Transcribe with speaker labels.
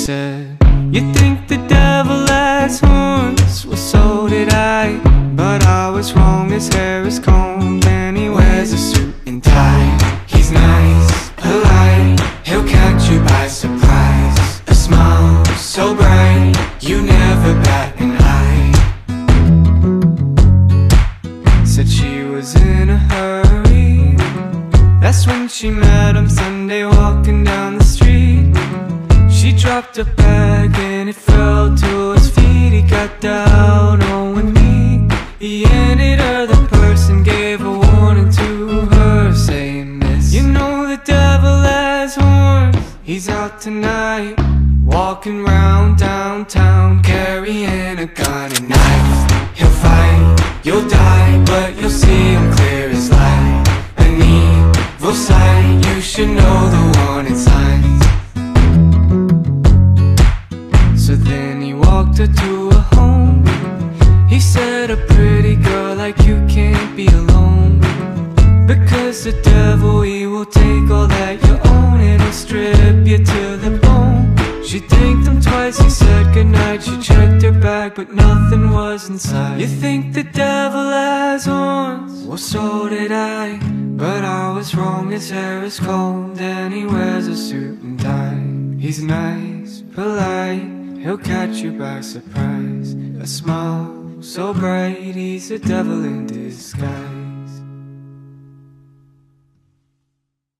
Speaker 1: said, "You think the devil has horns? Well, so did I, but I was wrong. His hair is combed and he wears a suit and tie. He's nice, polite, he'll catch you by surprise. A smile so bright, you never bat an eye." Said she was in a hurry. That's when she met him Sunday walking down the street. She dropped a bag and it fell to his feet. He got down on one knee. He handed her the purse and gave a warning to her, saying this: "You know the devil has horns. He's out tonight, walking round downtown, carrying a gun and knife. He'll fight, you'll die, but you'll see him clear as light. An evil sight, you should know the warning signs." So then he walked her to a home. He said, "A pretty girl like you can't be alone, because the devil, he will take all that you own and he'll strip you to the bone." She thanked him twice, he said goodnight. She checked her bag, but nothing was inside. "You think the devil has horns? Well, so did I, but I was wrong. His hair is combed and he wears a suit and tie. He's nice, polite, he'll catch you by surprise. A smile so bright, he's a devil in disguise."